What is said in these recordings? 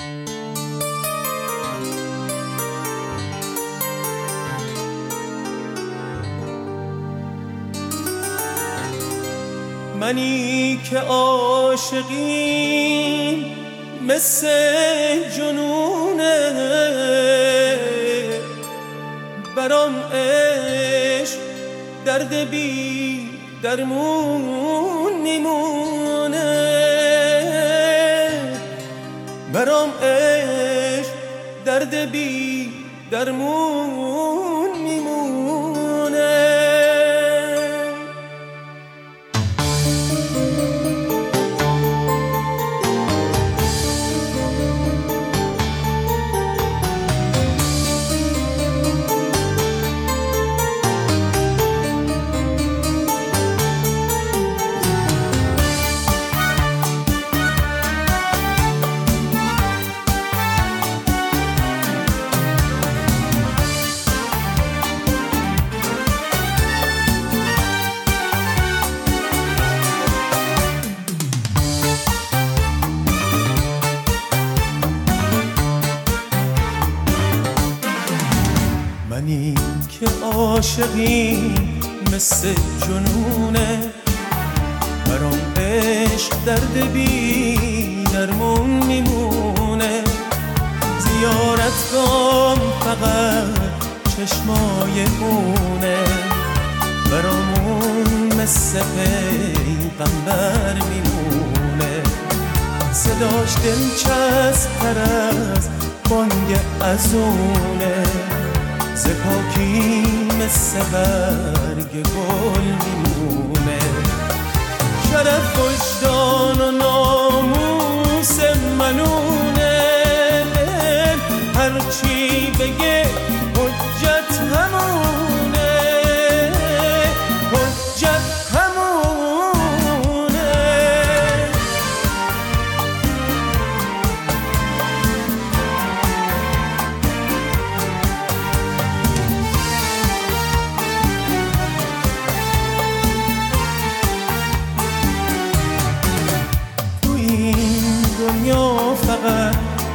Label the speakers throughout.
Speaker 1: منی که عاشقیم مثل جنونه، برام عشق درد بی درمون میمونه، برام عشق درد بی درمون میمونه. منی که عاشقیم مثل جنونه، برام عشق درد بی درمون میمونه، زیارتگام فقط چشمای اونه، برامون مثل پیغمبر میمونه، صداش دلچسب‌تر از بانگ اذونه، ز پاکی مثل برگ گل میمونه، شرف وجدان و ناموس منونه، هرچی بگه حجت همونه، حجت همونه. دنیا فقط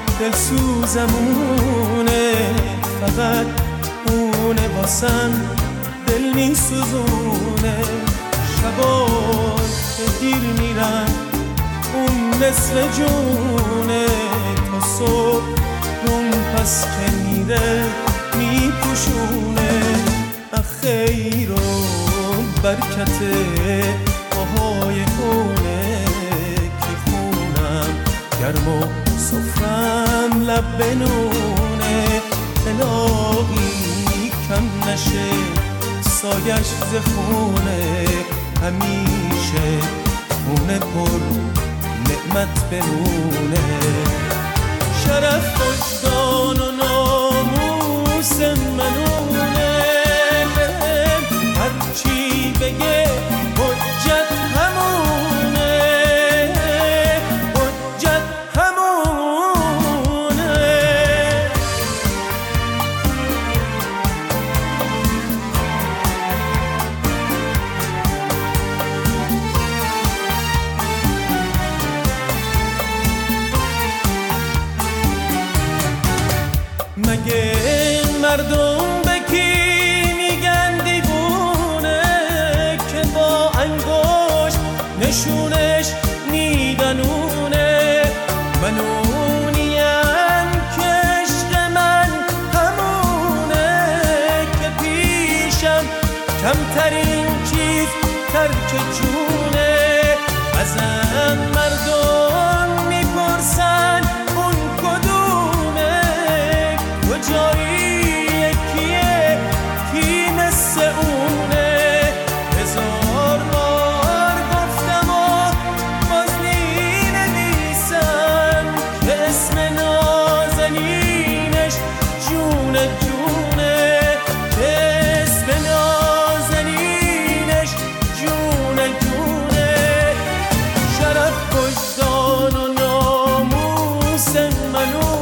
Speaker 1: دلسوزمونه، فقط اونه واسم دل میسوزونه، شبا که دیر میرن اون نصف جونه، تا صبح اون پس که میره میپوشونه، خیر و برکت پاهای اونه، گرم و سفرم لب بنونه، الهی کم نشه سایش ز خونه، همیشه خونه پر نعمت بمونه، شرف وجدان و ناموس منونه، هرچی بگه حجت همونه، مگه مردم به کی میگن دیوونه، که با انگشت نشونش میدنونه، من اونیم که عشق من همونه، که پیشم کمترین چیز ترک جونه، ازم مردم میپرسن اون کدومه، کجایی کیه کی مثل اونه، هزار بار گفتم و باز مینویسم که اسم نازنینش جون جونه، که اسم نازنینش جون جونه، شرف وجدان و ناموس منو